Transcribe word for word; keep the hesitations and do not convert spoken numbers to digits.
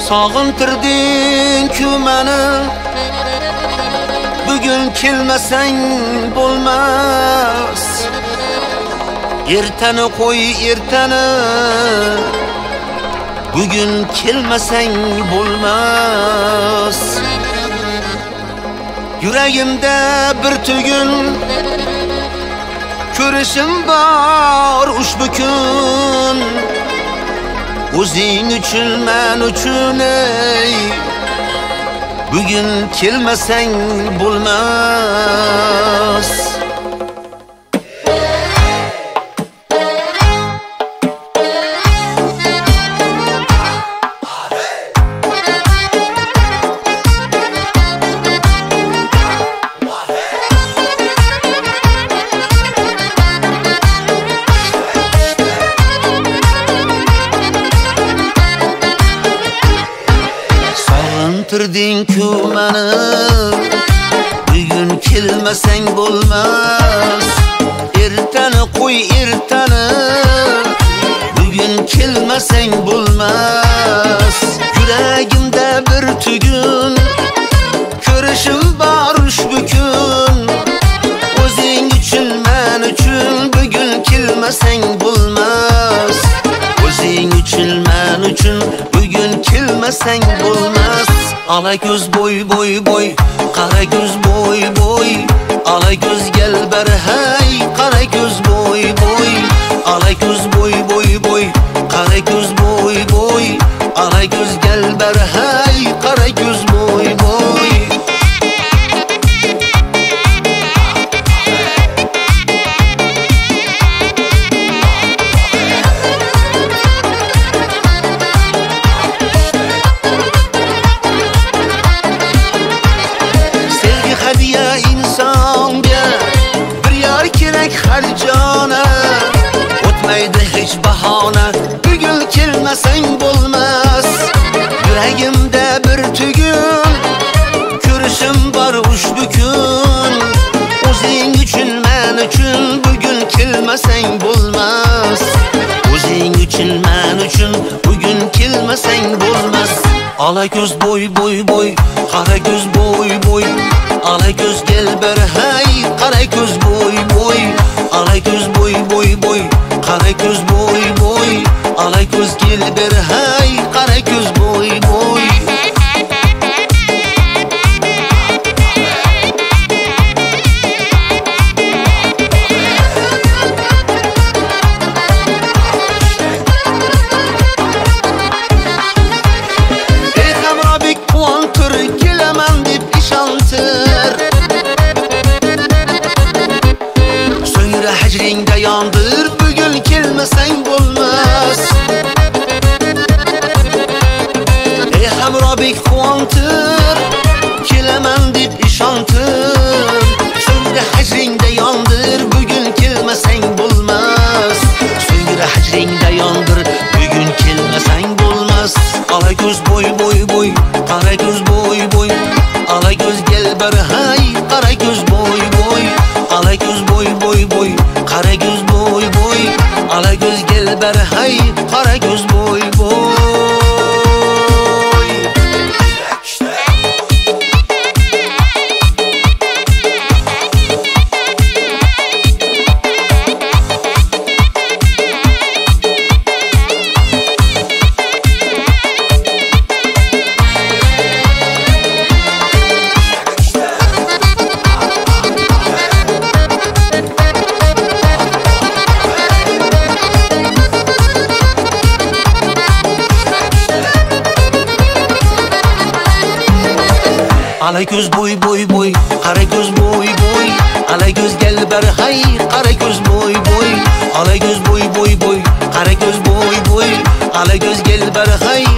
Sog'intirding-ku meni, bugun kelmasang bo'lmas. Ertani qo'y ertani, bugun kelmasang bo'lmas. Yuragimda bir tugun ko'rishim bor ushbu kun. O'zing uchun men uchun ey, bugun kelmasang bo'lmas. Sog'intirding-ku meni, bugun kelmasang bo'lmas. Ertani qo'y ertani, bugun kelmasang bo'lmas. Yuragimda bir tugun ko'rishim bor ushbu kun. O'zing uchun men uchun bugun kelmasang bo'lmas. O'zing uchun men uchun bugun kelmasang bo'lmas. Ala ko'z boy boy boy, qara ko'z boy boy, ala ko'z gel ber hay, qara ko'z boy boy, ala ko'z boy boy boy, qara ko'z boy boy, ala ko'z gel ber hay, qara ko'z boy boy. Har jona o'tmaydi hech bahona, bugun kelmasang bo'lmas. Yuragimda bir tugun ko'rishim bor ushbu kun. O'zing uchun men uchun bugun kelmasang bo'lmas. O'zing uchun men uchun bugun kelmasang bo'lmas. Ala ko'z boy boy boy, qara ko'z boy boy, ala ko'z gel ber hay, qara ko'z boy boy, ala ko'z boy boy boy, qara ko'z boy boy, ala ko'z gel ber hay, qara ko'z boy boy. Hicringda yondir, bugun kelmasang bo'lmas. Ey hamrobek quvontir, kelaman deb ishontir. So'ngra hijringda yondir, bugun kelmasang bo'lmas. So'ngra hijringda yondir, bugun kelmasang bo'lmas. Ala ko'z boy boy boy, qara ko'z boy boy, ala ko'z gel ber hay, qara ko'z boy boy, ala ko'z boy boy boy, qara ko'z boy boy, ala ko'z gel ber hay, qara ko'z boy boy. Ala ko'z boy boy boy, qara ko'z boy boy, ala ko'z gel ber hay, qara ko'z boy boy, ala ko'z boy boy boy, qara ko'z boy boy, ala ko'z gel ber hay,